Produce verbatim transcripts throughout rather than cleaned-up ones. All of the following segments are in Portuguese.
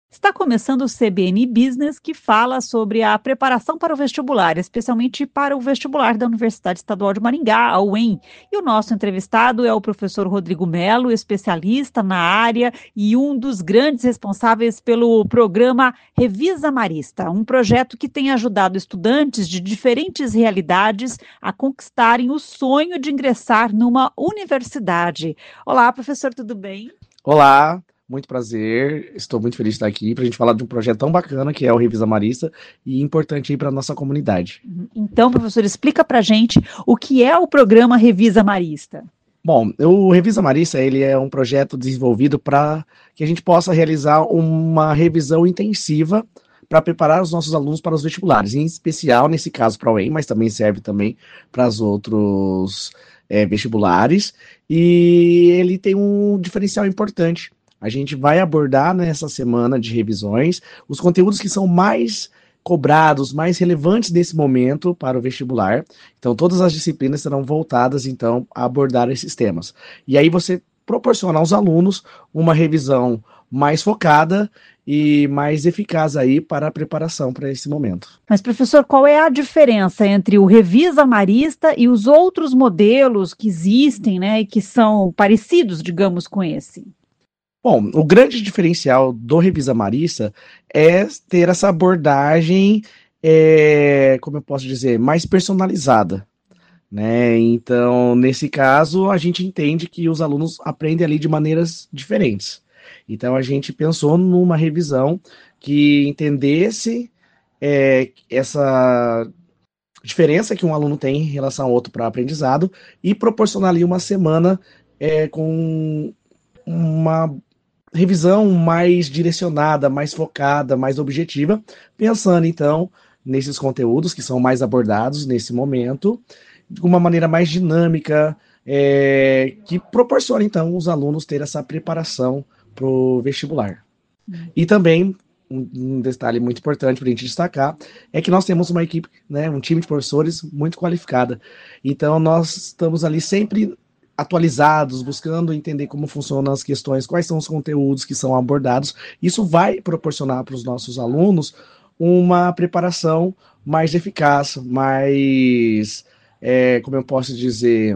Está começando o C B N Business, que fala sobre a preparação para o vestibular, especialmente para o vestibular da Universidade Estadual de Maringá, a U E M. E o nosso entrevistado é o professor Rodrigo Melo, especialista na área e um dos grandes responsáveis pelo programa Revisa Marista, um projeto que tem ajudado estudantes de diferentes realidades a conquistarem o sonho de ingressar numa universidade. Olá, professor, tudo bem? Olá, muito prazer. Estou muito feliz de estar aqui para a gente falar de um projeto tão bacana que é o Revisa Marista e importante aí para a nossa comunidade. Então, professor, explica para a gente o que é o programa Revisa Marista. Bom, o Revisa Marista ele é um projeto desenvolvido para que a gente possa realizar uma revisão intensiva para preparar os nossos alunos para os vestibulares, em especial, nesse caso, para o U E M, mas também serve também para os outros é, vestibulares, e ele tem um diferencial importante. A gente vai abordar nessa semana de revisões os conteúdos que são mais cobrados, mais relevantes nesse momento para o vestibular. Então, todas as disciplinas serão voltadas, então, a abordar esses temas. E aí você proporciona aos alunos uma revisão mais focada e mais eficaz aí para a preparação para esse momento. Mas, professor, qual é a diferença entre o Revisa Marista e os outros modelos que existem, né, e que são parecidos, digamos, com esse? Bom, o grande diferencial do Revisa Marista é ter essa abordagem, é, como eu posso dizer, mais personalizada, né? Então, nesse caso, a gente entende que os alunos aprendem ali de maneiras diferentes. Então, a gente pensou numa revisão que entendesse é, essa diferença que um aluno tem em relação ao outro para aprendizado e proporcionar ali uma semana é, com uma revisão mais direcionada, mais focada, mais objetiva, pensando então nesses conteúdos que são mais abordados nesse momento, de uma maneira mais dinâmica, é, que proporciona então os alunos ter essa preparação para o vestibular. E também um, um detalhe muito importante para a gente destacar é que nós temos uma equipe, né, um time de professores muito qualificada. Então nós estamos ali sempre atualizados, buscando entender como funcionam as questões, quais são os conteúdos que são abordados. Isso vai proporcionar para os nossos alunos uma preparação mais eficaz, mais, é, como eu posso dizer,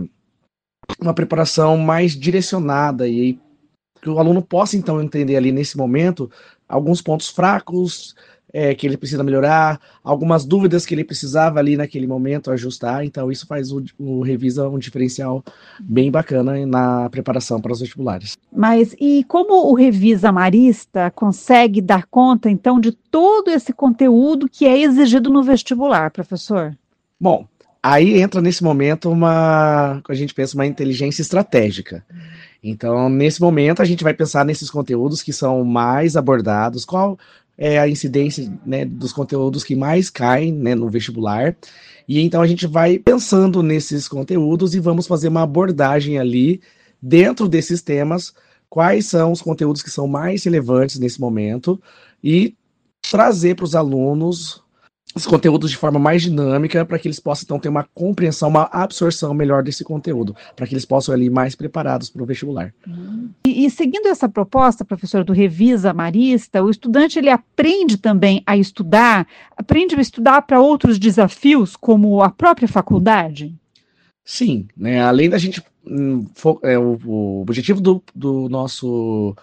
uma preparação mais direcionada e que o aluno possa, então, entender ali nesse momento alguns pontos fracos, é, que ele precisa melhorar, algumas dúvidas que ele precisava ali naquele momento ajustar. Então, isso faz o, o Revisa um diferencial bem bacana na preparação para os vestibulares. Mas e como o Revisa Marista consegue dar conta, então, de todo esse conteúdo que é exigido no vestibular, professor? Bom, aí entra nesse momento uma, a gente pensa, uma inteligência estratégica. Então, nesse momento, a gente vai pensar nesses conteúdos que são mais abordados, qual é a incidência, né, dos conteúdos que mais caem, né, no vestibular. E então a gente vai pensando nesses conteúdos e vamos fazer uma abordagem ali dentro desses temas, quais são os conteúdos que são mais relevantes nesse momento e trazer para os alunos os conteúdos de forma mais dinâmica para que eles possam então ter uma compreensão, uma absorção melhor desse conteúdo, para que eles possam ali mais preparados para o vestibular. E, e seguindo essa proposta, professor, do Revisa Marista, o estudante ele aprende também a estudar, aprende a estudar para outros desafios, como a própria faculdade? Sim, né? Além da gente, hum, fo- é, o, o objetivo do, do nosso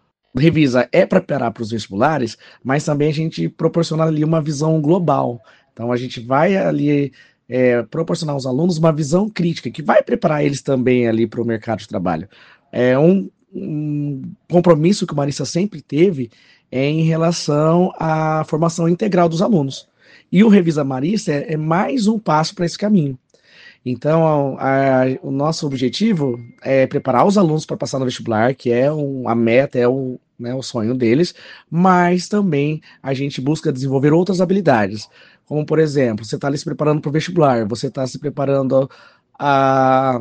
Revisa é preparar para os vestibulares, mas também a gente proporciona ali uma visão global. Então a gente vai ali é, proporcionar aos alunos uma visão crítica, que vai preparar eles também ali para o mercado de trabalho. É um, um compromisso que o Marista sempre teve é em relação à formação integral dos alunos. E o Revisa Marista é, é mais um passo para esse caminho. Então, a, a, o nosso objetivo é preparar os alunos para passar no vestibular, que é um, a meta, é o, né, o sonho deles, mas também a gente busca desenvolver outras habilidades, como, por exemplo, você está ali se preparando para o vestibular, você está se preparando a,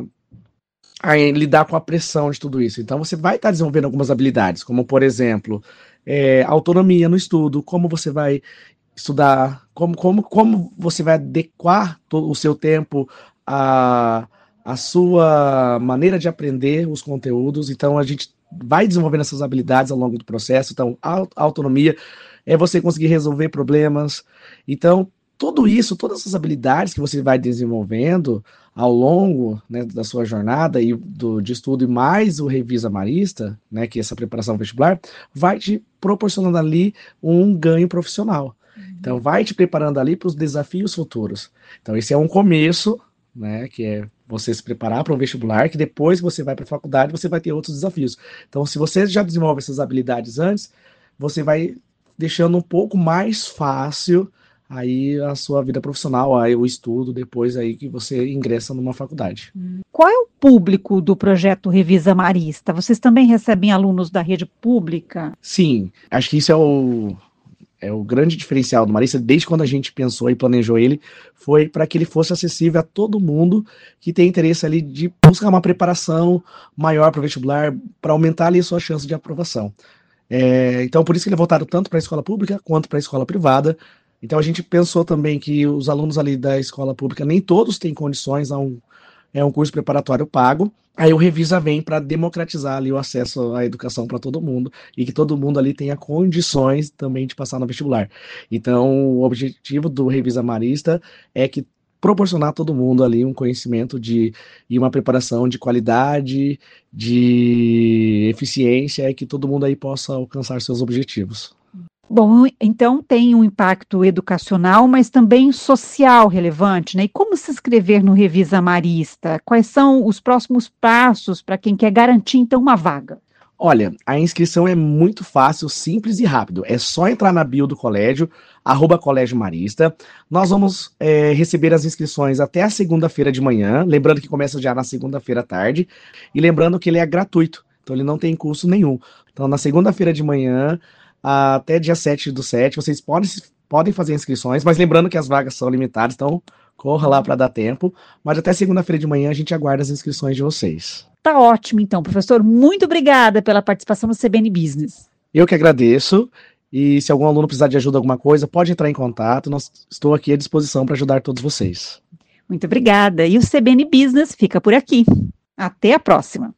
a lidar com a pressão de tudo isso. Então, você vai estar tá desenvolvendo algumas habilidades, como, por exemplo, é, autonomia no estudo, como você vai estudar, como, como, como você vai adequar o seu tempo a, a sua maneira de aprender os conteúdos. Então, a gente vai desenvolvendo essas habilidades ao longo do processo. Então, a autonomia é você conseguir resolver problemas. Então, tudo isso, todas essas habilidades que você vai desenvolvendo ao longo, né, da sua jornada e do, de estudo, e mais o Revisa Marista, né, que é essa preparação vestibular, vai te proporcionando ali um ganho profissional. Então, vai te preparando ali para os desafios futuros. Então, esse é um começo, né, que é você se preparar para um vestibular, que depois que você vai para a faculdade, você vai ter outros desafios. Então, se você já desenvolve essas habilidades antes, você vai deixando um pouco mais fácil aí a sua vida profissional, aí o estudo, depois aí que você ingressa numa faculdade. Qual é o público do projeto Revisa Marista? Vocês também recebem alunos da rede pública? Sim, acho que isso é o... É o grande diferencial do Marista, desde quando a gente pensou e planejou ele, foi para que ele fosse acessível a todo mundo que tem interesse ali de buscar uma preparação maior para o vestibular, para aumentar ali a sua chance de aprovação. É, então, por isso que ele é voltado tanto para a escola pública quanto para a escola privada. Então, a gente pensou também que os alunos ali da escola pública, nem todos têm condições a um, é um curso preparatório pago. Aí o Revisa vem para democratizar ali o acesso à educação para todo mundo e que todo mundo ali tenha condições também de passar no vestibular. Então, o objetivo do Revisa Marista é que proporcionar a todo mundo ali um conhecimento de, e uma preparação de qualidade, de eficiência, e que todo mundo aí possa alcançar seus objetivos. Bom, então tem um impacto educacional, mas também social relevante, né? E como se inscrever no Revisa Marista? Quais são os próximos passos para quem quer garantir, então, uma vaga? Olha, a inscrição é muito fácil, simples e rápido. É só entrar na bio do colégio, arroba Colégio Marista. Nós vamos é, receber as inscrições até a segunda-feira de manhã, lembrando que começa já na segunda-feira à tarde, e lembrando que ele é gratuito, então ele não tem custo nenhum. Então, na segunda-feira de manhã, até dia sete do sete, vocês podem, podem fazer inscrições, mas lembrando que as vagas são limitadas, então corra lá para dar tempo. Mas até segunda-feira de manhã a gente aguarda as inscrições de vocês. Tá ótimo, então, professor. Muito obrigada pela participação no C B N Business. Eu que agradeço. E se algum aluno precisar de ajuda em alguma coisa, pode entrar em contato. Nós, estou aqui à disposição para ajudar todos vocês. Muito obrigada. E o C B N Business fica por aqui. Até a próxima.